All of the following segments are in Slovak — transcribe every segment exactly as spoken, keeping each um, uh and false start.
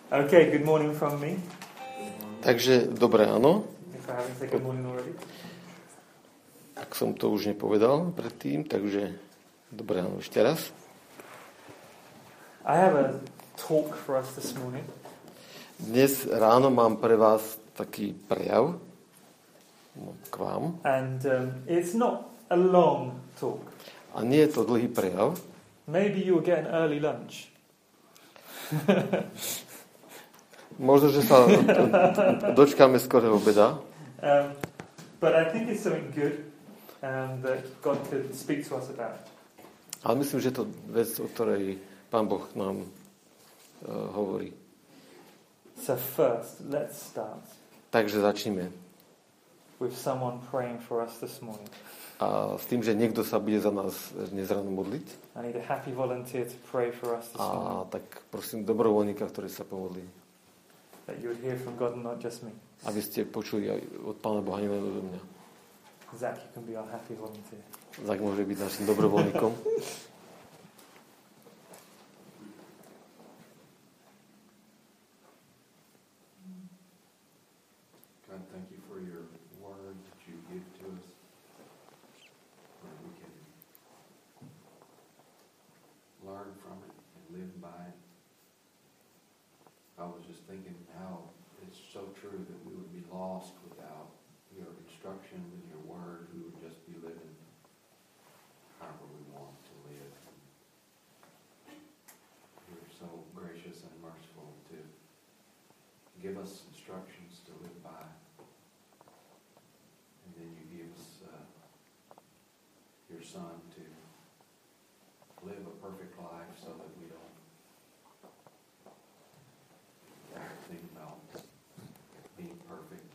Okay, good morning from me. Takže dobré ráno. If I haven't said good morning already. Ak som to už nepovedal predtým, takže dobré ráno ešte raz. I have a talk for us this morning. Dnes ráno mám pre vás taký prejav k vám. And um, it's not a long talk. A nie je to dlhý prejav. Maybe you'll get an early lunch. Možno, že sa dočkáme skorého obeda. Um, but I think it's something good um, that God could speak to us about. Ale myslím, že to vec, o ktorej Pán Boh nám uh, hovorí. So first, let's start. Takže začneme. With someone praying for us this morning. A s tým, že niekto sa bude za nás dnes ráno modliť. I need a happy volunteer to pray for us this A morning. tak prosím dobrovoľníka, ktorý sa pomodlí. That you would hear from God and not just me. Aby ste počuli aj od Pána Boha, nielen odo mňa. Zach, you can be our happy volunteer. Zach môže byť našim dobrovoľníkom. God, thank you for your word that you give to us, where we can learn from it and live by it. I was just thinking how it's so true that we would be lost without your instruction and your word. We would just be living however we want to live. You're so gracious and merciful to give us instructions to live by. And then you give us uh, your Son to live a perfect life so that we don't think about being perfect,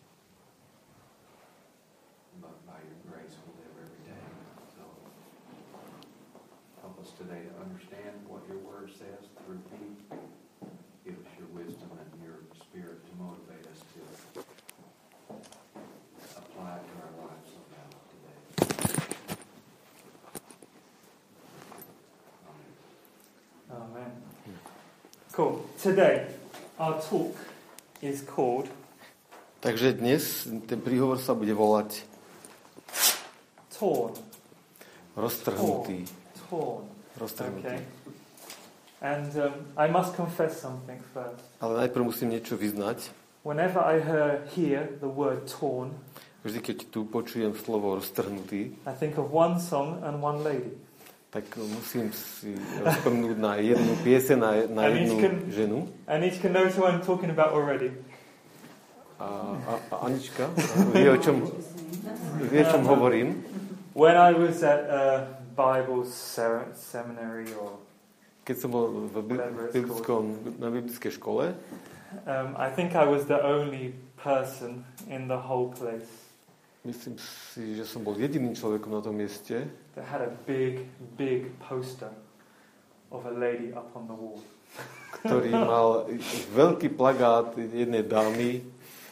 but by your grace we live every day. So help us today to understand what your word says through me. Give us your wisdom and your spirit to motivate us to apply it to our lives somehow today. Amen. Amen. Cool. Today, our talk is called Takže dnes ten príhovor sa bude volať Torn. Roztrhnutý. Torn. Roztrhnutý. Okay. And um, I must confess something first. Ale najprv musím niečo vyznať. Whenever I hear, hear the word torn, Vždy, keď tu počujem slovo roztrhnutý, I think of one song and one lady. tak musím si rozprnúť na jednu piese, na, na And jednu each can- ženu. And each can know who I'm talking about already. A, a, a Anička vie, o čom, vie, o čom hovorím. When I was at a Bible ser- seminary or Keď som bol v bi- biblickom, na biblickej škole, um, I think I was the only person in the whole place myslím si, že som bol jediným človekom na tom mieste, that had a big, big poster of a lady up on the wall. ktorý mal veľký plagát jednej dámy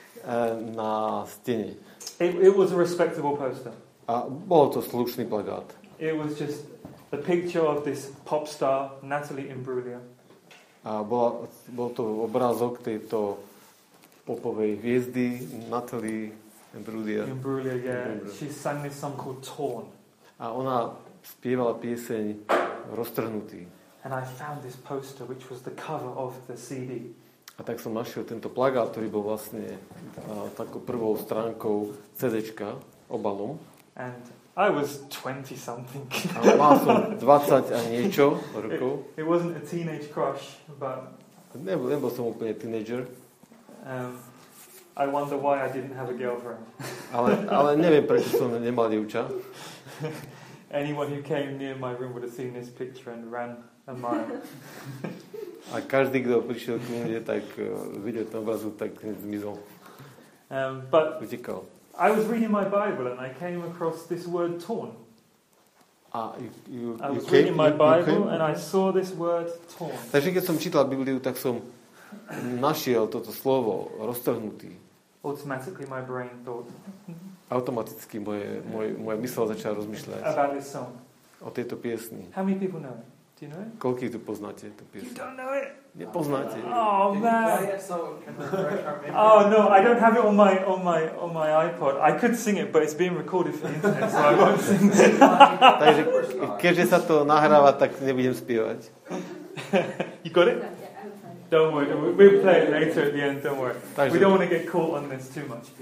na stene. It, it was a respectable poster. A bol to slušný plagát. It was just the picture of this pop star, Natalie Imbruglia. A bola, bol to obrázok tejto popovej hviezdy Natalie Imbruglia. Imbruglia, yeah. Imbruglia. She sang this song called Torn. A ona spievala pieseň Roztrhnutý. And I found this poster, which was the cover of the C D. A tak som našiel tento plagát, ktorý bol vlastne a, takou prvou stránkou CDčka, obalom. And I was twenty something. A mal som dvadsať a niečo rokov. It, it wasn't a teenage crush, but Nebol, nebol som úplne teenager. um, I wonder why I didn't have a girlfriend. Ale, ale neviem, prečo som nemal dievča. Anyone who came near my room would have seen this picture and ran a mile. A každý, kto prišiel k mne, tak uh, videl ten obrazok, tak zmizol. Um, but Utekal. I was reading my Bible and I came across this word torn. A you, you, I you was came, reading my you, you Bible came? and I saw this word torn. Takže keď som čítal Bibliu, tak som našiel toto slovo roztrhnutý. Automatically my brain thought Automaticky moje, moje, moja mysl začala rozmýšľať about this song. o tejto piesni. How many people know it? Do you know it? Koľký tu poznáte tú You piesň? don't know it? Nepoznáte. Oh Can you play man. it so can refresh our memory? Oh no, I don't have it on my on my on my iPod. I could sing it, but it's being recorded for the internet, so I won't sing. Takže keďže sa to nahráva, tak nebudem spievať. You got it? Don't worry, we- we'll play it later at the end. Don't worry. We Takže, don't want to get caught on this too much.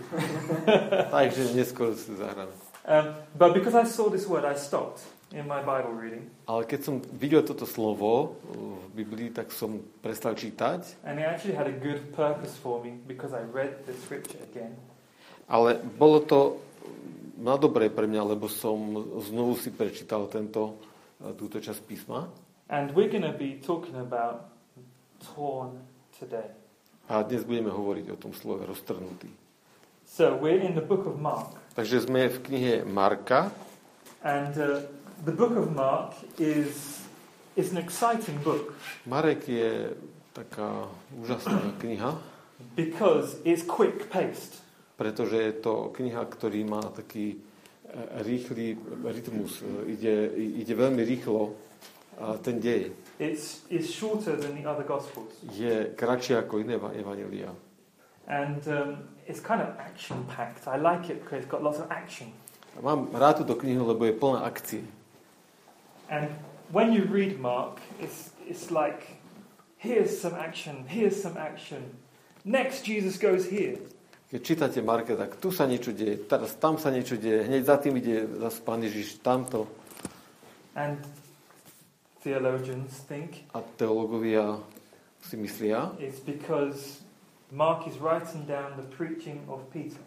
takže neskôr si zahrám. Um, but because I saw this word, I stopped in my Bible reading. Ale keď som videl toto slovo v Biblii, tak som prestal čítať. And it actually had a good purpose for me because I read the scripture again. Ale bolo to na dobré pre mňa, lebo som znovu si prečítal tento, túto časť písma. And we're going to be talking about torn today. A dnes budeme hovoriť o tom slove roztrhnutý. So we're in the book of Mark. Takže sme v knihe Marka. And uh, the book of Mark is, is an exciting book Marek je taká úžasná kniha, because it's quick-paced. pretože je to kniha, ktorý má taký rýchly rytmus. Ide, ide veľmi rýchlo a ten dej. It's, it's shorter than the other Gospels. Je kratšie ako iné evanjelia. And um, it's kind of action-packed. I like it because it's got lots of action. Mám rád túto knihu, lebo je plná akcie. And when you read Mark, it's, it's like, here's some action, here's some action. Next, Jesus goes here. Keď čítate Marka, tak tu sa niečo deje, teraz tam sa niečo deje, hneď za tým ide zase Pán Ježiš tamto. And theologians think A teológovia si myslia, it's because Mark is writing down the preaching of Peter.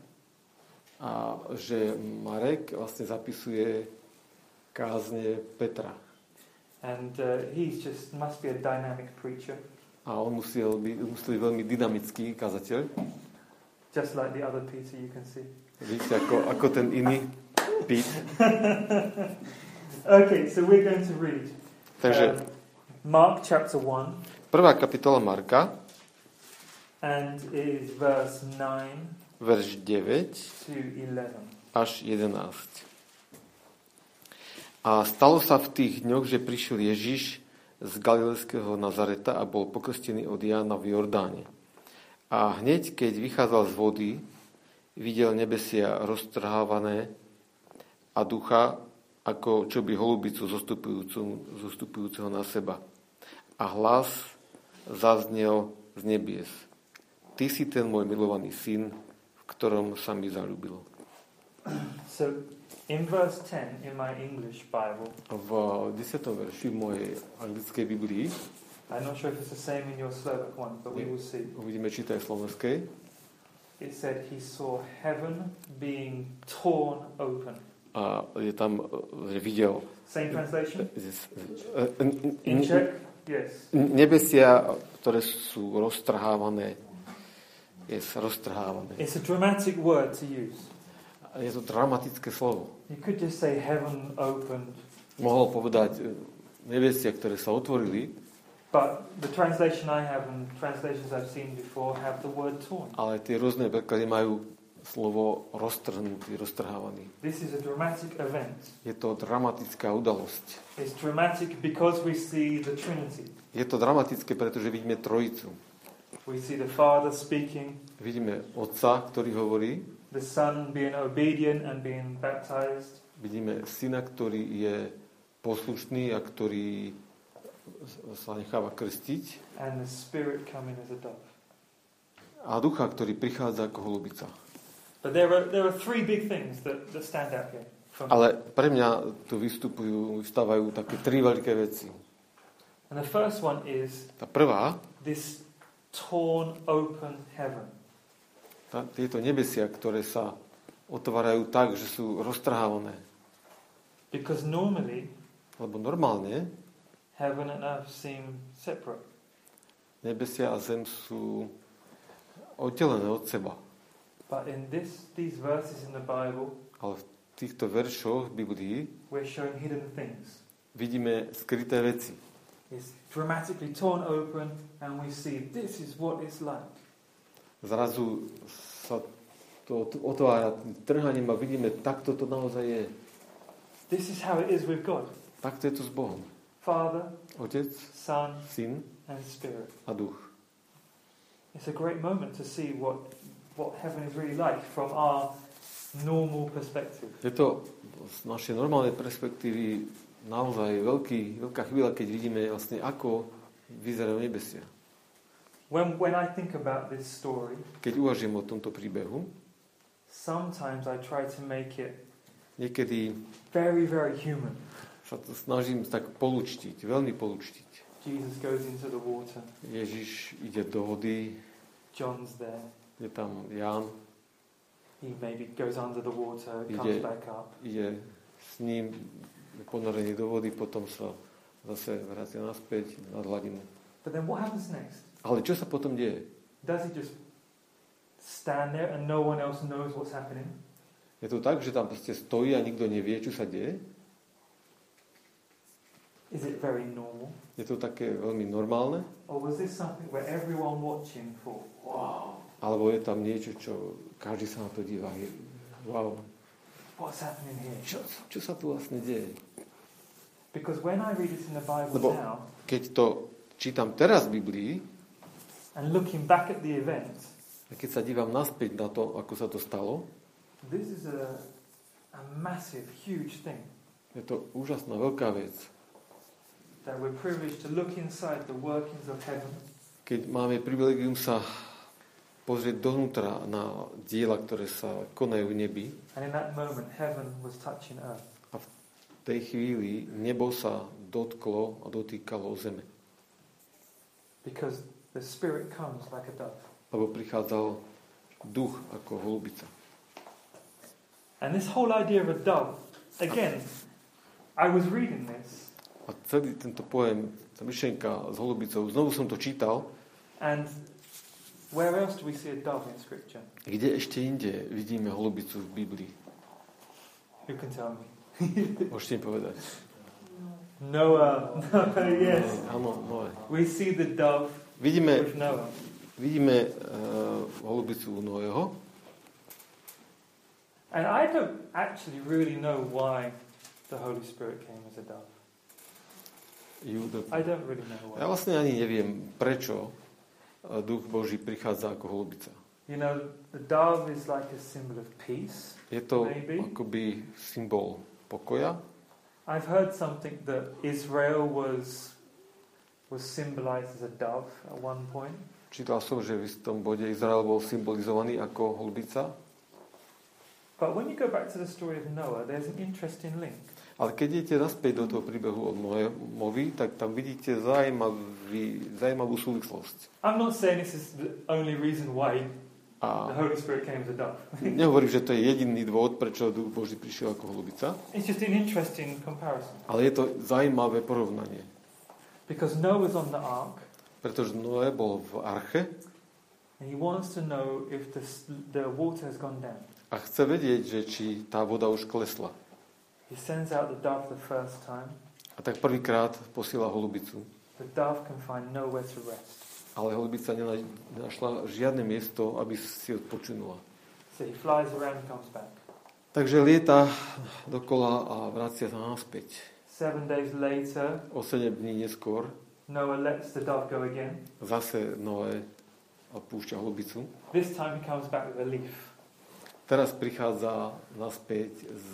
a že Marek vlastne zapisuje kázne Petra. And uh, he's just, must be a dynamic preacher, A on musel byť, musel byť veľmi dynamický kazateľ. just like the other Peter you can see. Vidíte, ako, ako ten iný Pít. Okay, so we're going to read Takže um, Mark chapter one, prvá kapitola Marka, and it is verse nine verš deväť to eleven. až jedenásť. A stalo sa v tých dňoch, že prišiel Ježiš z galilejského Nazareta a bol pokrstený od Jána v Jordáne. A hneď, keď vychádzal z vody, videl nebesia roztrhávané a ducha, ako čo by holubicu zostupujúceho na seba. A hlas zaznel z nebies. Ty si ten môj milovaný syn, v ktorom sa mi zaľúbilo. So, in verse ten in my English Bible, V desiatom verši v mojej anglickej Biblii, I'm not sure if it's the same in your Slovak one, but we will see. uvidíme, či to je slovenskej, It said he saw heaven being torn open. a je tam, že videl Same translation? n- In Czech? Yes. nebesia, ktoré sú roztrhávané. Je roztrhávané. It's a dramatic word to use. Je to dramatické slovo. You could just say heaven opened, Mohol povedať e, nebesia, ktoré sa otvorili, but the translation I have and translations I've seen before have the word torn. ale tie rôzne preklady majú slovo roztrhnutý, roztrhávaný. This is a dramatic event. Je to dramatická udalosť. It's dramatic because we see the Trinity. Je to dramatické, pretože vidíme trojicu. We see the Father speaking, Vidíme Otca, ktorý hovorí, the Son being obedient and being baptized, vidíme Syna, ktorý je poslušný a ktorý sa necháva krstiť, and the Spirit coming as a dove. a Ducha, ktorý prichádza ako holubica. But there are there are three big things that, that stand out here. For me. Ale pre mňa tu vystupujú, vystávajú také tri veľké veci. And the first one is Tá prvá, this torn open heaven. tá, tieto nebesia, ktoré sa otvárajú tak, že sú roztrhávané. Because normally Lebo normálne heaven and earth seem separate. nebesia a zem sú oddelené od seba. But in this these verses in the Bible, Ale v týchto veršoch v Biblii we're shown hidden things. vidíme skryté veci. It's dramatically torn open and we see this is what it's like. Zrazu sa to otvára trhaním a vidíme, takto to naozaj je. This is how it is with God. Takto je to s Bohom. Father, Otec, Son, Syn and Spirit. a Duch. It's a great moment to see what, what heaven is really like from our normal perspective. Je to z našej normálnej perspektívy naozaj veľký, veľká chvíľa, keď vidíme vlastne, ako vyzerajú nebesia. When, when I think about this story, Keď uvažujem o tomto príbehu, sometimes I try to make it niekedy very, very human. sa to snažím tak polúčtiť, veľmi polúčtiť. Jesus goes into the water. Ježiš ide do vody, John's there. je tam Ján, He maybe goes under the water, Ide- comes back up. ide s ním, je ponorený do vody, potom sa zase vracia naspäť nad hladinu. But then what happens next? Ale čo sa potom deje? Does he just stand there and no one else knows what's happening? Je to tak, že tam proste stojí a nikto nevie, čo sa deje? Is it very normal? Je to také veľmi normálne? Or was this something where everyone watching thought, wow, Alebo je tam niečo, čo každý sa na to díva? Je, wow, what's happening here? čo, čo sa tu vlastne deje? Because when I read it in the Bible Lebo now, keď to čítam teraz v Biblii, and looking back at the event, a keď sa dívam naspäť na to, ako sa to stalo, this is a, a massive, huge thing. je to úžasná veľká vec. That we're privileged to look inside the workings of heaven Keď máme privilegium sa pozrieť dovnútra na diela, ktoré sa konajú v nebi, and in that moment heaven was touching earth. v tej chvíli nebo sa dotklo a dotýkalo zeme. Because the Spirit comes like a dove. Lebo prichádzal duch ako holubica. And this whole idea of a dove, again, I was reading this, A celý tento pojem, tá myšlienka s holubicou, znovu som to čítal, and where else do we see a dove in Scripture? kde ešte inde vidíme holubicu v Biblii. Who can tell me? Môžete mi povedať. Noah. Yes. Áno, Noé. We see the dove Vidíme, with Noah. vidíme uh, holubicu u Noého. And I don't actually really know why the Holy Spirit came as a dove. Júda. I don't really know Ja why. vlastne ani neviem, prečo uh, duch Boží prichádza ako holubica. You know, the dove is like a symbol of peace. Je to Maybe. akoby symbol pokoja. I've heard something that Israel was was symbolized as a dove at one point. Čítal som, že v istom bode Izrael bol symbolizovaný ako holubica. But when you go back to the story of Noah, there's an interesting link. Ale keď idete naspäť do toho príbehu od Noémovi, tak tam vidíte zaujímavý, zaujímavú súvislosť. I'm not saying this is the only reason why the A Holy Spirit came as a dove. nehovorím, že to je jediný dôvod, prečo duch Boží prišiel ako holubica, It's just an interesting comparison. ale je to zaujímavé porovnanie. Because Noah's on the ark, Pretože Noé bol v arche and he wants to know if the, the water has gone down. a chce vedieť, že či tá voda už klesla. He sends out the dove the first time. A tak prvýkrát posiela holubicu. The dove can find nowhere to rest. Ale holubica nena- nenašla žiadne miesto, aby si odpočinula. So he flies around and comes back. Takže lieta dokola a vracia sa naspäť. Seven days later, O sedem dní neskôr Noah lets the dove go again. zase Noé púšťa holubicu. This time he comes back with a leaf. Teraz prichádza naspäť s,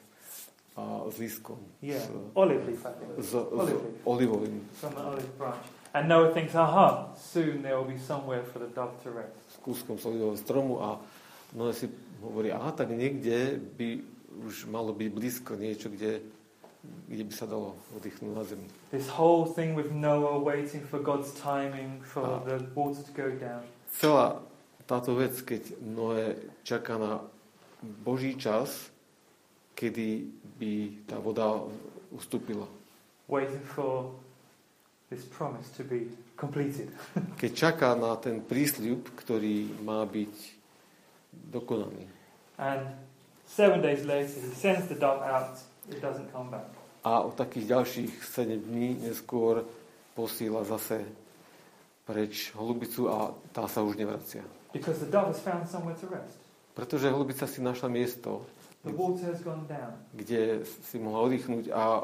a, s lístkom. Yeah, S, olive leaf, I think. s, s Olive leaf. olivovým. From an olive branch. And Noah thinks, aha, soon there will be somewhere for the dove to rest. S kúskom z olivového stromu a Noé si hovorí, aha, tak niekde by už malo byť blízko niečo, kde, kde by sa dalo oddychnúť na zemi. This whole thing with Noah waiting for God's timing for Ah. the water to go down. Celá táto vec, keď Noé čaká na Boží čas, kedy by tá voda ustúpila. Waiting for this promise to be completed. Keď čaká na ten prísľub, ktorý má byť dokonaný. And seven days later, he sends the dove out. It doesn't come back. A o takých ďalších sedem dní neskôr posíla zase preč holubicu a tá sa už nevracia. Because the dove has found somewhere to rest. Pretože holubica si našla miesto, The water has gone down. kde si mohla oddychnúť a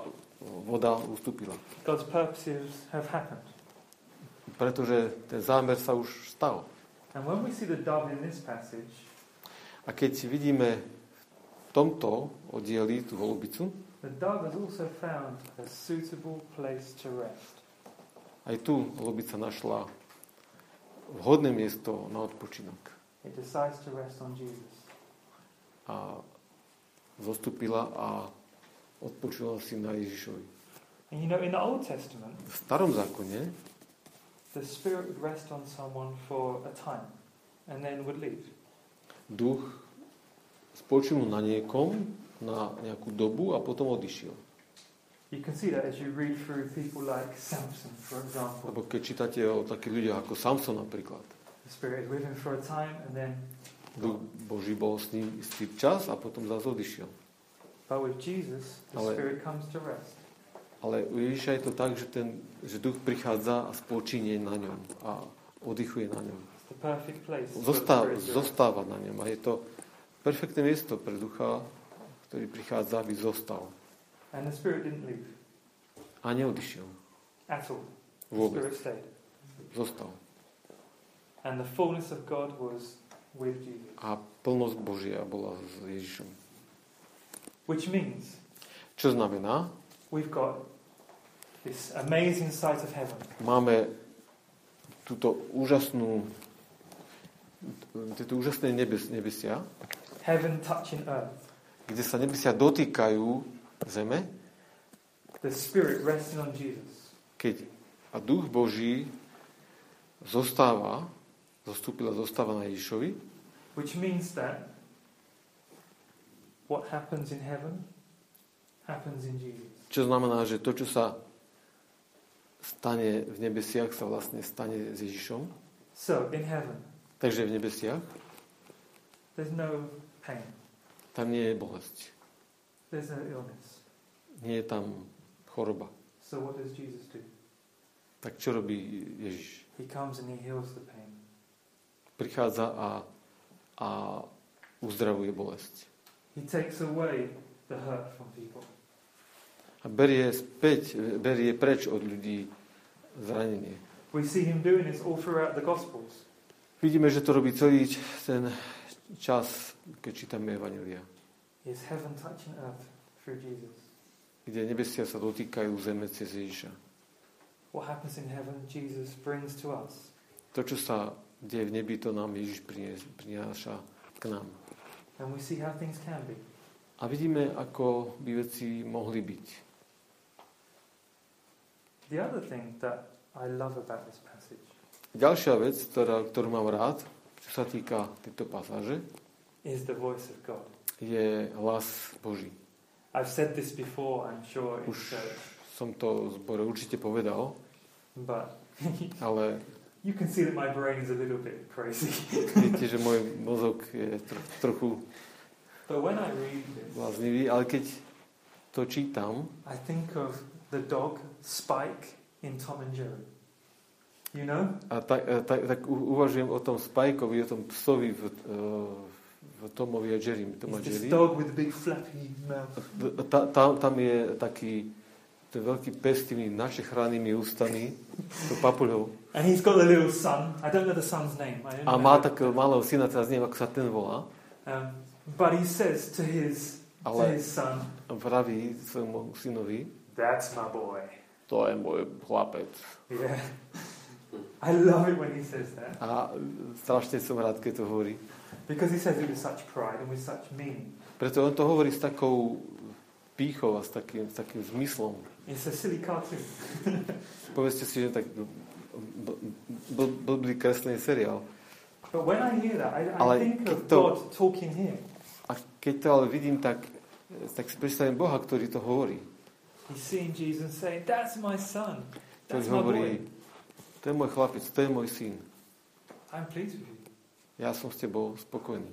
voda ustúpila. God's purposes have happened. Pretože ten zámer sa už stal. And when we see the dove in this passage, A keď vidíme v tomto oddieli tú holubicu, the dove has also found a suitable place to rest. aj tu holubica našla vhodné miesto na odpočinok. It decides to rest on Jesus. A zostúpila a odpočula si na Ježišovi. And you know, in the Old Testament, V starom zákone the Spirit would rest on someone for a time and then would leave. duch spočinul na niekom na nejakú dobu a potom odišiel. You can see that as you read through people like Samson, for example. Lebo keď čítate o takých ľuďoch ako Samson napríklad, The Spirit is with him for a time and then duch Boží bol s ním istý čas a potom zase odišiel. but with Jesus, the Ale- Spirit comes to rest. Ale u Ježiša je to tak, že, ten, že duch prichádza a spočinie na ňom a oddychuje na ňom. It's the perfect place. for the Zostáva, Spirit to rest. zostáva na ňom a je to perfektné miesto pre ducha, ktorý prichádza, aby zostal. And the Spirit didn't leave A neodišiel. at all. The Vôbec. Spirit stayed. Zostal. And the fullness of God was with Jesus. A plnosť Božia bola s Ježišom. Which means Čo znamená? we've got this amazing sight of heaven. Máme túto úžasnú tieto úžasné nebes, nebesia, Heaven touching earth. kde sa nebesia dotýkajú zeme, The Spirit resting on Jesus. keď a duch Boží zostáva, zostúpil a zostáva na Ježišovi, Which means that what happens in heaven happens in Jesus. čo znamená, že to, čo sa stane v nebesiach, sa vlastne stane s Ježišom. So, in heaven, Takže v nebesiach there's no pain. tam nie je bolesť. There's no illness. Nie je tam choroba. So what does Jesus do? Tak čo robí Ježiš? He comes and he heals the pain. Prichádza a, a uzdravuje bolesť. He takes away the hurt from people. A berie späť, berie preč od ľudí zranenie. We see him doing this all throughout the Gospels. Vidíme, že to robí celý ten čas, keď čítame Evanjelia. Is heaven touching earth through Jesus? Kde nebesia sa dotýkajú zeme cez Ježiša. What happens in heaven, Jesus brings to us. To, čo sa deje v nebi, to nám Ježiš prináša k nám. And we see how things can be. A vidíme, ako by veci mohli byť. The other thing that I love about this passage Ďalšia vec, ktorá, ktorú mám rád, čo sa týka tejto pasáže, is the voice of God. je hlas Boží. I've said this before, I'm sure, in Už church, som to v zbore určite povedal, but ale you can see that my brain is a little bit crazy. viete, že môj mozog je tro- trochu But when I read this, bláznivý, ale keď to čítam, I think of the dog Spike in Tom and Jerry. You know? a tak, tak, tak u- uvažujem o tom Spikeovi, o tom psovi v, v Tomovi a Jerry. Tom a It's this Jerry. dog with a big flappy mouth. Ta, tam, tam je taký ten veľký pes s tými načechránými ústami, to papuľou. And he's got a little son. I don't know the son's name. I don't A know. má takého malého syna, teraz neviem, ako sa ten volá. Um, but he says to his, to Ale his son, vraví svojmu synovi, that's my boy. to je môj chlapec. Yeah. I love it when he says that. A strašne som rád, keď to hovorí. Because he says it with such pride and with such meaning. Preto on to hovorí s takou pýchou a s takým, s takým zmyslom. It's a silly cartoon. Povedzte si, že tak bl- bl- blbý kreslený seriál. But when I hear that, I, I Ale think keď of to- God talking here. A keď to ale vidím, tak, tak si predstavím Boha, ktorý to hovorí. He's seeing Jesus saying, that's my son. Ktorý That's my hovorí, boy. to je môj chlapec, to je môj syn. I'm pleased with you. Ja som s tebou spokojný.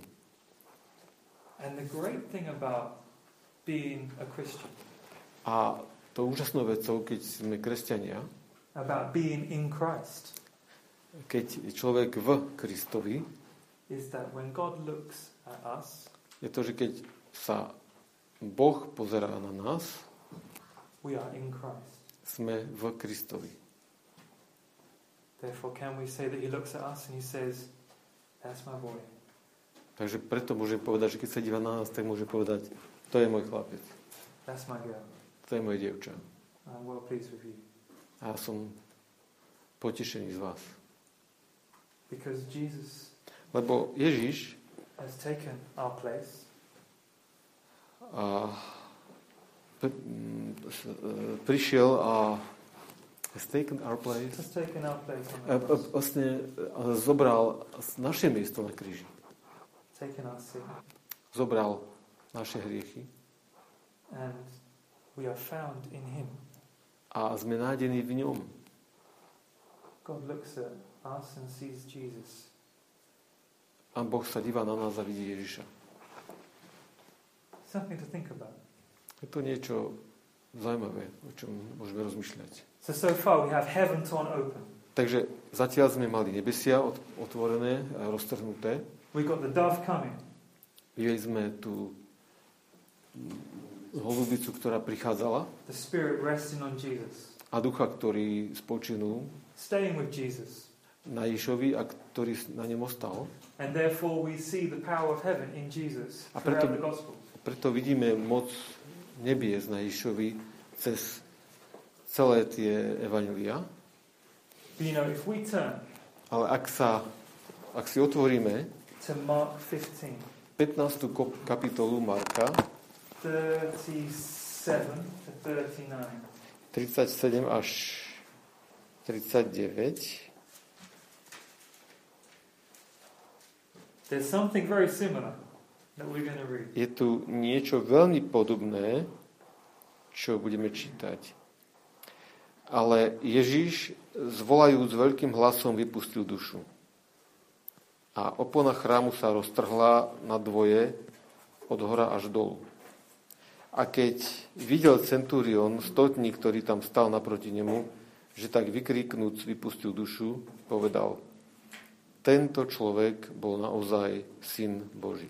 And the great thing about being a Christian, A to úžasnou vecou, keď sme kresťania, about being in Christ, keď je človek v Kristovi, is that when God looks at us, je to, že keď sa Boh pozerá na nás, We are in Christ. Sme v Kristovi. Therefore, can we say that he looks at us and he says, that's my boy. Takže preto môžem povedať, že keď sa díva na nás, tak môže povedať, to je môj chlapec. That's my girl. To je moje dievča. I'm well pleased with you. A ja som potešený z vás. Because Jesus Lebo Ježiš has taken our place. a p- m, s- e, prišiel a has taken our place. Has taken our place on A, the a, cross. vlastne a zobral naše miesto na kríži. Taken our sin. Zobral naše hriechy And we are found in him. a sme nádení v ňom. God looks at us and sees Jesus. A Boh sa díva na nás a vidí Ježiša. Something to think about. Je to niečo zaujímavé, o čom môžeme rozmýšľať. So, so far we have heaven torn open. Takže zatiaľ sme mali nebesia otvorené a roztrhnuté. We've got the dove coming. Videli sme tú holubicu, ktorá prichádzala The Spirit resting on Jesus. a ducha, ktorý spočinul Staying with Jesus. na Ježišovi a ktorý na ňom ostal. And therefore we see the power of heaven in Jesus A preto- throughout the Gospels. Preto vidíme moc nebies na Ježišovi cez celé tie evanjelia. But you know, if we turn Ale ak sa, ak si otvoríme to Mark fifteen, pätnástu kop- kapitolu Marka, thirty-seven to thirty-nine. tridsaťsedem až tridsaťdeväť, There's something very similar that we're going to read. je tu niečo veľmi podobné, čo budeme čítať. Ale Ježiš, zvolajúc veľkým hlasom, vypustil dušu. A opona chrámu sa roztrhla na dvoje od hora až dolu. A keď videl centurión, stotník, ktorý tam stal naproti nemu, že tak vykriknúc vypustil dušu, povedal: tento človek bol naozaj syn Boží.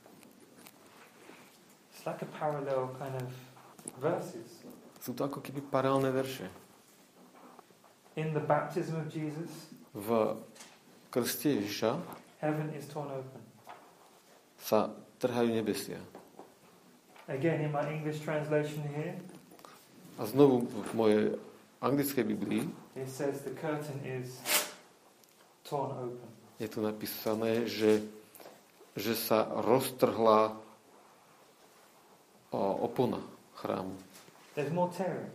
It's like a parallel kind of verses. Sú to ako keby paralelné verše. In the baptism of Jesus, V krste Ježiša heaven is torn open. sa trhajú nebesia. Again, in my English translation here, A znovu v mojej anglickej Biblii it says the curtain is torn open. je tu napísané, že, že sa roztrhla o, opona chrámu. There's more tearing.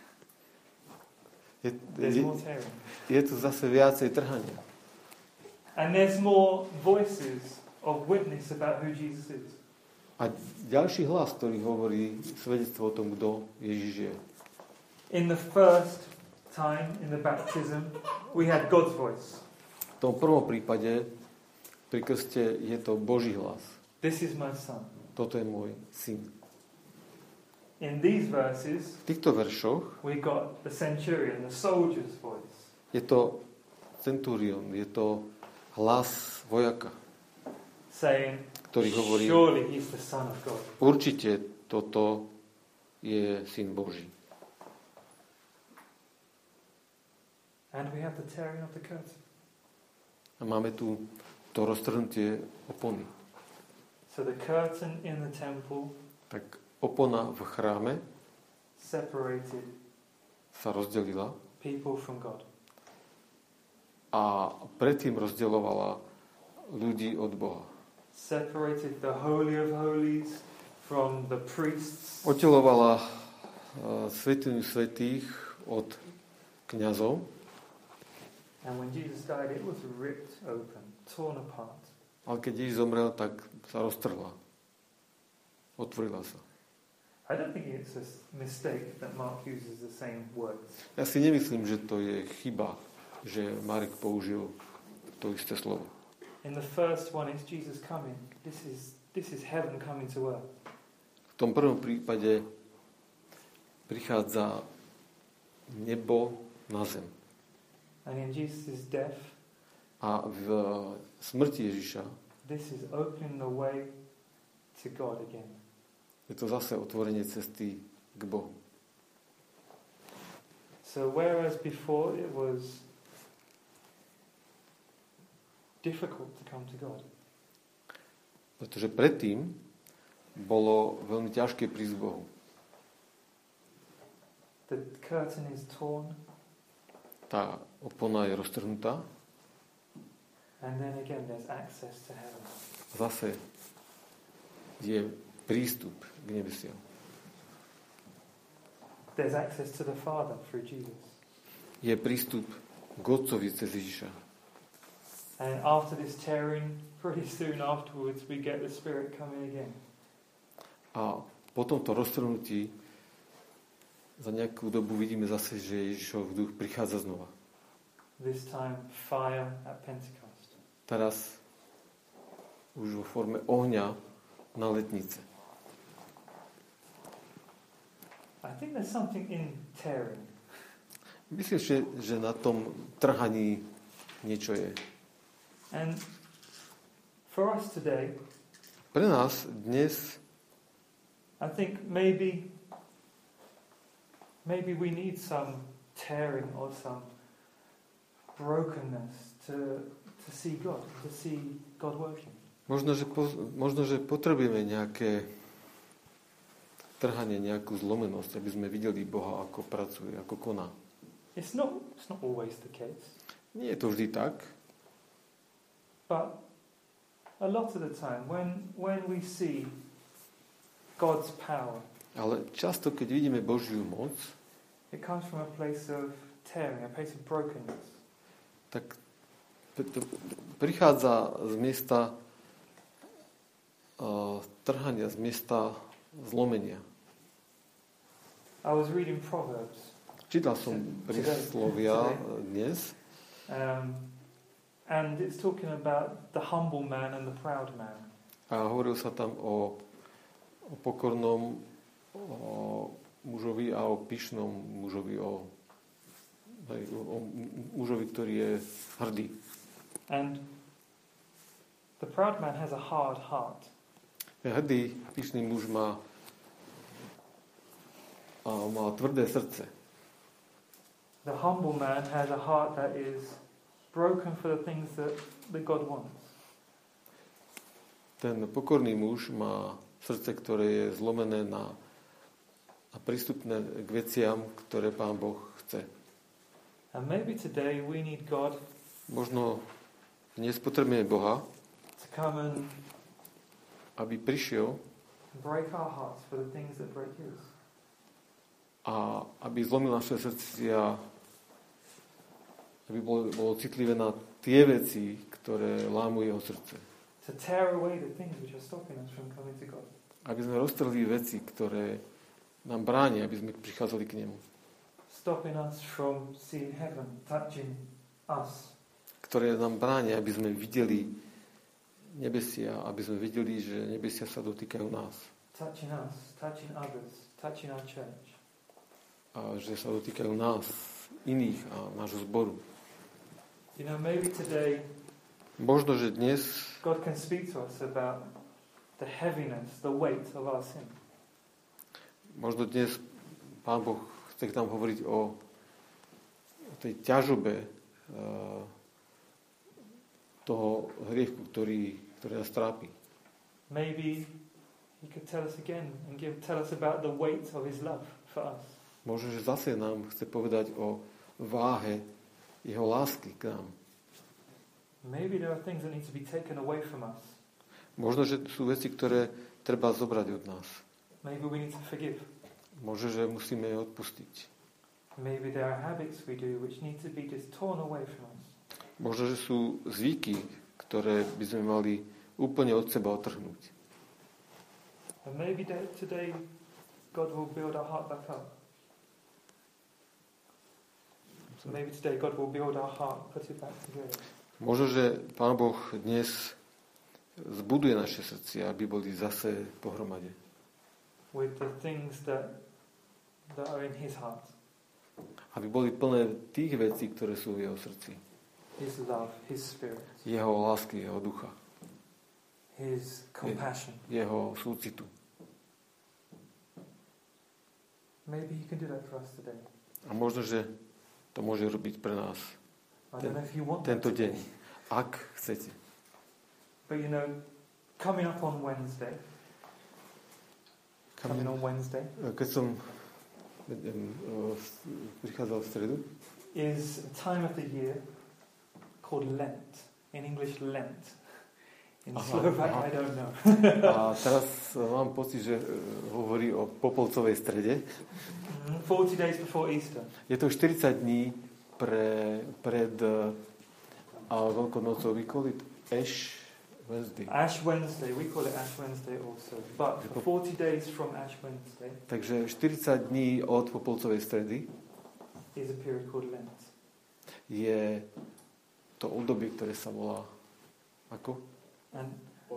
Je, There's je, more tearing. je tu zase viacej trhania. And there's more voices of witness about who Jesus is. A ďalší hlas, ktorý hovorí svedectvo o tom, kto Ježiš je. In the first time, in the baptism, we had God's voice. V tom prvom prípade pri krste je to Boží hlas. This is my son. Toto je môj syn. In these verses, V týchto veršoch we got the centurion, the soldier's voice. je to centurion, je to hlas vojaka, Saying, ktorý hovorí: surely he's the Son of God. určite toto je syn Boží. And we have the tearing of the curtain. A máme tu to roztrhnutie opony. So the curtain in the temple Tak opona v chráme separated sa rozdelila people from God. a predtým rozdeľovala ľudí od Boha. Separated the Holy of Holies from the priests. Oddelovala uh, svätyňu svätých od kňazov. And when Jesus died, it was ripped open, torn apart. Ale keď Ježiš zomrel, tak sa roztrhla. Otvorila sa. I don't think it's a mistake that Mark uses the same words. Ja si nemyslím, že to je chyba, že Marek použil to isté slovo. In the first one, it's Jesus coming. This is this is heaven coming to earth. V tom prvom prípade prichádza nebo na zem. And in Jesus' death, A v smrti Ježiša this is opening the way to God again. je to zase otvorenie cesty k Bohu. So whereas before it was difficult to come to God. Pretože predtým bolo veľmi ťažké prísť k Bohu. The curtain is torn. Tá opona je roztrhnutá. And then again there's access to heaven. Zase je prístup k nebesiam. There's access to the Father through Jesus. Je prístup k Otcovi cez Ježiša. And after this tearing, pretty soon afterwards we get the Spirit coming again. A po tomto roztrhnutí za nejakú dobu vidíme zase, že Ježišov duch prichádza znova. This time fire at Pentecost. Teraz už vo forme ohňa na letnice. I think there's something in tearing. Myslím, že, že na tom trhaní niečo je. And for us today, Pre nás dnes I think maybe maybe we need some tearing or some brokenness to to see God, to see God working. možno, že, po, možno, že potrebujeme nejaké trhanie, nejakú zlomenosť, aby sme videli Boha, ako pracuje, ako koná. It's not it's not always the case, Nie je to vždy tak, but a lot of the time when when we see God's power, ale často, keď vidíme Božiu moc, it comes from a place of tearing, a place of brokenness. tak to prichádza z miesta uh, trhania, z miesta zlomenia. I was reading Proverbs, Čítal som príslovia dnes um, and it's talking about the humble man and the proud man. a hovoril sa tam o, o pokornom o mužovi a o pyšnom mužovi, o, hej, o, o mužovi, ktorý je hrdý. And the proud man has a hard heart. Hrdý, pyšný muž má, a má tvrdé srdce. The humble man has a heart that is broken for the things that, that God wants. Ten pokorný muž má srdce, ktoré je zlomené na, na prístupné k veciam, ktoré Pán Boh chce. And maybe today we need God Možno dnes potrebujeme Boha, to come and aby prišiel break our hearts for the things that break His. a aby zlomil naše srdcia, aby bolo, bolo citlivé na tie veci, ktoré lámu jeho srdce. To tear away the things which are stopping us from coming to God. Aby sme roztrhli veci, ktoré nám bránia, aby sme prichádzali k nemu. Stopping us from seeing heaven touching us. Ktoré nám bránia, aby sme videli nebesia, aby sme videli, že nebesia sa dotýkajú nás. Touching us, touching others, touching our church. A že sa dotýkajú nás, iných a nášho zboru. You know, maybe today Možno, že dnes God can speak to us about the heaviness, the weight of our sin. možno dnes Pán Boh chce k nám hovoriť o, o tej ťažobe uh, toho hriechu, ktorý, ktorý nás trápi. Maybe He could tell us again and give, tell us about the weight of His love for us. Možno, že zase nám chce povedať o váhe jeho lásky k nám. Maybe there are things that need to be taken away from us. Možno, že sú veci, ktoré treba zobrať od nás. Maybe we need to forgive. Možno, že musíme je odpustiť. Maybe there are habits we do which need to be just torn away from us. Možno, že sú zvyky, ktoré by sme mali úplne od seba otrhnúť. And maybe that today God will build our heart back up. So maybe today God will build our heart, put it back together. Možno, že Pán Boh dnes zbuduje naše srdcia, aby boli zase pohromade. With the things that, that are in His heart. Aby boli plné tých vecí, ktoré sú v jeho srdci. His love, His Spirit. Jeho lásky, jeho ducha. His compassion. Jeho súcitu. Maybe He can do that for us today. A možno, že to môže robiť pre nás I don't know if you want tento that to deň. be. Ak chcete. But you know, coming up on Wednesday, coming on Wednesday, Keď som um, prichádzal v stredu, is a time of the year called Lent. In English, Lent. In Aha, Slovak, aha. I don't know. a teraz mám pocit, že uh, hovorí o popolcovej strede. forty days before Easter. Je to štyridsať dní pre, pred uh, Veľkou nocou. We call it Ash Wednesday. Ash Wednesday, we call it Ash Wednesday also. But for forty days from Ash Wednesday Takže štyridsať dní od popolcovej stredy is a period called Lent. je to obdobie, ktoré sa volá ako? And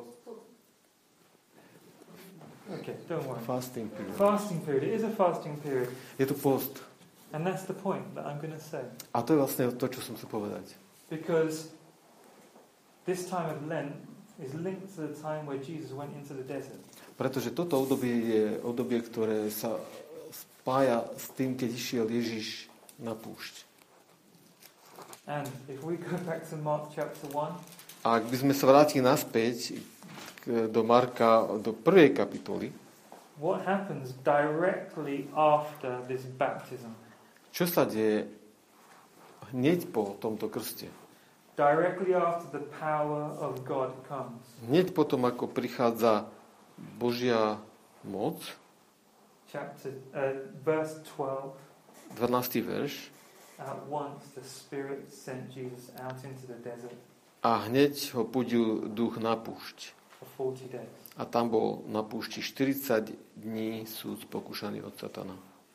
okay, don't worry. Fasting period. Fasting period. It is a fasting period. Je to post. And that's the point that I'm going to say. A to je vlastne to, čo som chcel povedať. Because this time of Lent is linked to the time where Jesus went into the desert. Pretože toto obdobie je obdobie, ktoré sa spája s tým, keď išiel Ježiš na púšť. And if we go back to Mark chapter one, A ak by sme sa vrátili naspäť k, do Marka, do prvej kapitoly, what happens directly after this baptism? čo sa deje hneď po tomto krste? Directly after the power of God comes. Hneď potom, ako prichádza Božia moc, Chapter, uh, verse twelve, dvanásty verš, at once the Spirit sent Jesus out into the desert a hneď ho pudil duch na púšť. for forty days. A tam bol na púšti štyridsať dní súd pokúšaný od satana.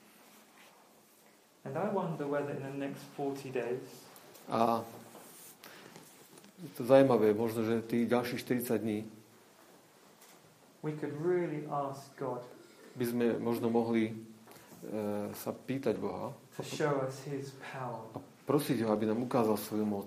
And I wonder whether in the next forty days A je to zaujímavé, možno, že tých ďalších štyridsať dní we could really ask God by sme možno mohli e, sa pýtať Boha to show us His power, a prosiť ho, aby nám ukázal svoju moc.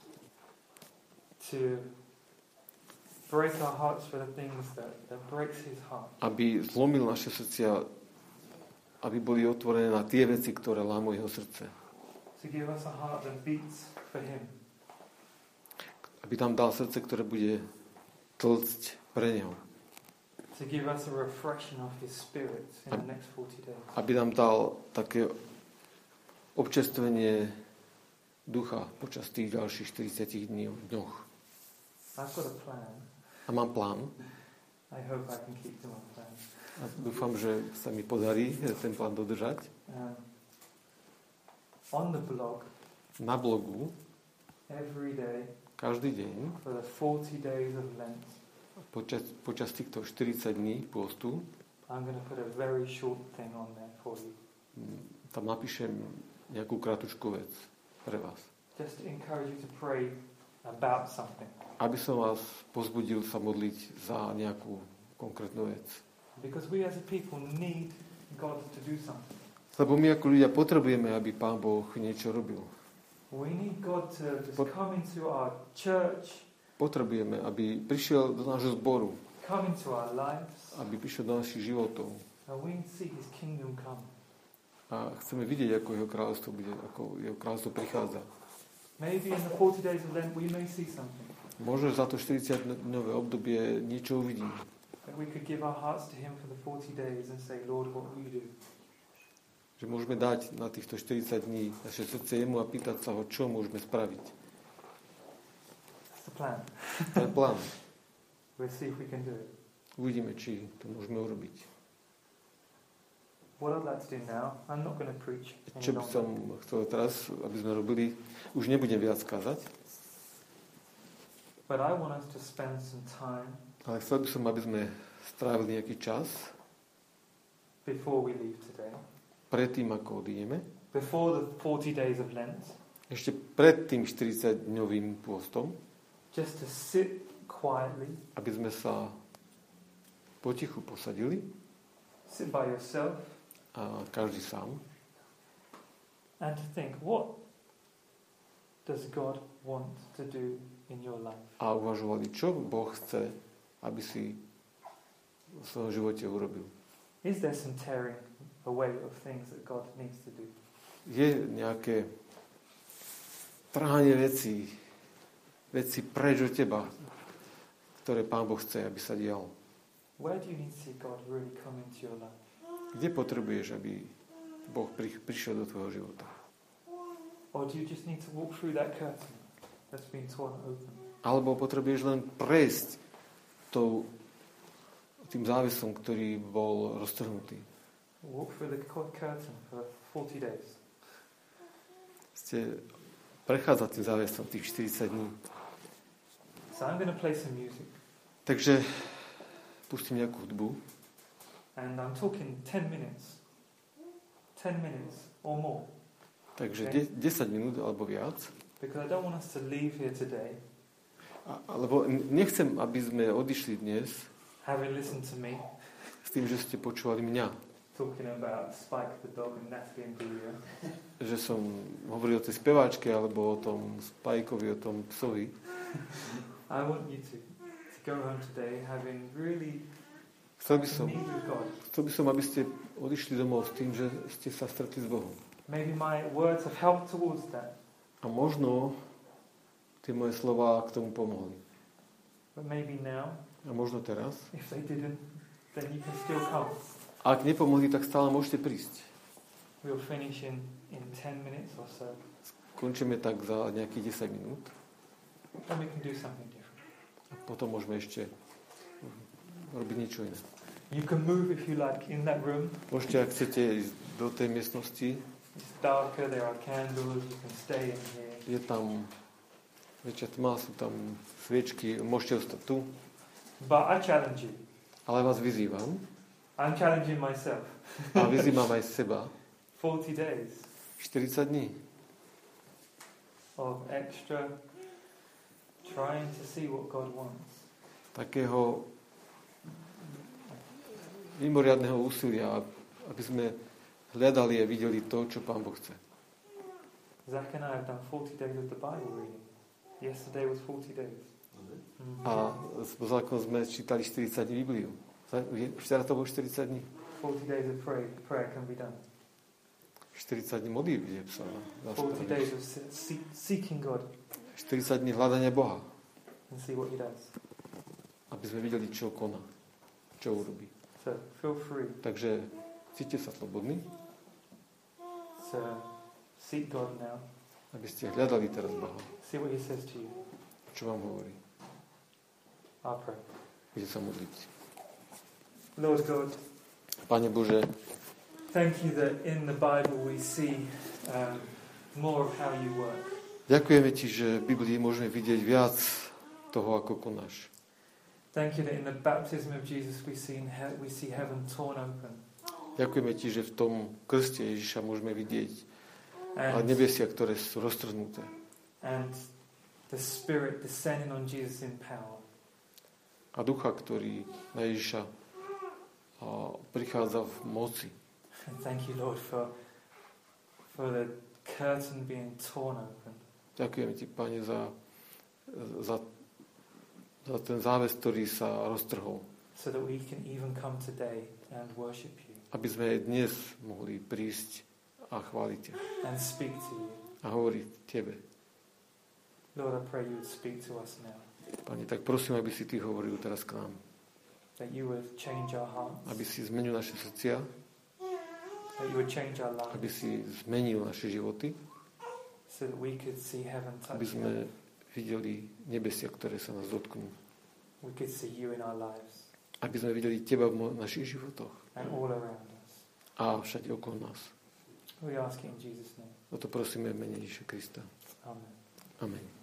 to break our hearts for the things that, that breaks His heart, Aby zlomil naše srdcia, aby boli otvorené na tie veci, ktoré lámu jeho srdce. to give us a heart that beats for Him, Aby nám dal srdce, ktoré bude tlcť pre neho. to give us a refreshing of His Spirit in the next forty days. Aby nám dal také občerstvenie ducha počas tých ďalších štyridsať dní, dňoch. I've got a plan. A mám plán. I hope I can keep to my plan. A dúfam, že sa mi podarí ten plán dodržať. Um, on the blog, Na blogu every day každý deň for the forty days of Lent, počas, počas týchto štyridsať dní pôstu I'm going to put a very short thing on there for you. tam napíšem nejakú kratučkú vec pre vás. Just to encourage you to pray about something. Aby som vás pozbudil sa modliť za nejakú konkrétnu vec. Because we as a people need God to do something. Lebo my ako ľudia potrebujeme, aby Pán Boh niečo robil. We need God to just Pot- come into our church, Potrebujeme, aby prišiel do nášho zboru, come into our lives, aby prišiel do našich životov. and we see His kingdom come. A chceme vidieť, ako jeho kráľovstvo bude, ako jeho kráľovstvo prichádza. Maybe in the forty days of Lent we may see something. Možno za to štyridsaťdňové obdobie niečo uvidíme. That we could give our hearts to Him for the forty days and say, Lord, what will you do? Že môžeme dať na týchto štyridsať dní naše srdce jemu a pýtať sa ho, čo môžeme spraviť. That's the plan. To je plán. We'll see if we can do it. Uvidíme, či to môžeme urobiť. What I'd like to do now, I'm not going to preach any Čo by som longer. chcel teraz, aby sme robili, už nebudem viac kázať, But I want us to spend some time ale chcel by som, aby sme strávili nejaký čas before we leave today, predtým, ako odídeme, before the forty days of Lent, ešte pred tým štyridsaťdňovým pôstom, just to sit quietly, aby sme sa potichu posadili sit by yourself, a každý sám and to think, what does God want to do in your life? a uvažovali, čo Boh chce, aby si v svojom živote urobil. Is there some tearing away of things that God needs to do? Je nejaké trhanie vecí, veci preč od teba, ktoré Pán Boh chce, aby sa dialo. Where do you need to see God really come into your life? Kde potrebuješ, aby Boh pri, prišiel do tvojho života? Or do you just need to walk through that curtain that's been torn open? Alebo potrebuješ len prejsť tou, tým závesom, ktorý bol roztrhnutý. Walk through the curtain for forty days. Ste prechádzať tým závesom tých štyridsať dní. So I'm going to play some music. Takže pustím nejakú hudbu. And I'm talking ten minutes. ten minutes or more. Takže Okay. de- desať minút alebo viac. Because I don't want us to leave here today A, alebo nechcem, aby sme odišli dnes having listened to me s tým, že ste počúvali mňa. talking about Spike the dog and Natalie and Julia. Že som hovoril o tej speváčke alebo o tom Spajkovi, o tom psovi. I want you to, to go home today having really Chcel by som, need with God. chcel by som, aby ste odišli domov s tým, že ste sa stretli s Bohom. Maybe my words have helped towards that. A možno tie moje slová k tomu pomohli. But maybe now, A možno teraz. if they didn't, then you can still come. A ak nepomohli, tak stále môžete prísť. We'll finish in, in ten minutes or so. Končíme tak za nejakých desať minút. Then we can do something different. A potom môžeme ešte robiť niečo iné. You can move if you like in that room. Môžete, ak chcete ísť do tej miestnosti, It's darker, there are candles, you can stay in here. je tam väčšia tma, sú tam sviečky, môžete ostať tu. But I challenge you. Ale vás vyzývam I'm challenging myself. a vyzývam aj seba forty days štyridsať dní of extra trying to see what God wants. takého mimoriadneho úsilia, aby sme hľadali a videli to, čo Pán Boh chce. Zach and I have done forty days of the Bible reading. Yesterday was forty days. Mm. A s Bozákom sme čítali štyridsať dní Bibliu. Včera to bolo štyridsať dní. forty days of prayer, prayer can be done. štyridsať dní modlitby sa dá forty spraviť. days of see- seeking God štyridsať dní hľadania Boha, and see what He does. aby sme videli, čo koná, čo urobí. So feel free Takže cíťte sa slobodní, to seek God now. aby ste hľadali teraz Boha. See what He says to you. Čo vám hovorí? I'll pray. Bude sa modliť. Lord God, Pane Bože, thank you that in the Bible we see um, more of how you work. ďakujeme Ti, že v Biblii môžeme vidieť viac toho, ako konáš. Thank you that in the baptism of Jesus we see, in he- we see heaven torn open. Ďakujeme Ti, že v tom krste Ježiša môžeme vidieť a And, nebesia, ktoré sú roztrhnuté. and the Spirit descending on Jesus in power. A ducha, ktorý na Ježiša a, prichádza v moci. And thank you, Lord, for, for the curtain being torn open. Ďakujeme Ti, Pane, za, za, za ten záves, ktorý sa roztrhol. So that we can even come today and worship you Aby sme aj dnes mohli prísť a chváliť Ťa. and speak to you. A hovoriť Tebe. Lord, I pray you would speak to us now. Pane, tak prosím, aby si Ty hovoril teraz k nám. That you would change our hearts. Aby si zmenil naše srdcia, That you would change our aby lives. si zmenil naše životy, So that we could see heaven touch aby sme earth. videli nebesia, ktoré sa nás dotknú. We could see you in our lives Aby sme videli Teba v mo- našich životoch and all around us. a všade okolo nás. We ask it in Jesus' name. O to prosíme v mene Ježiša Krista. Amen. Amen.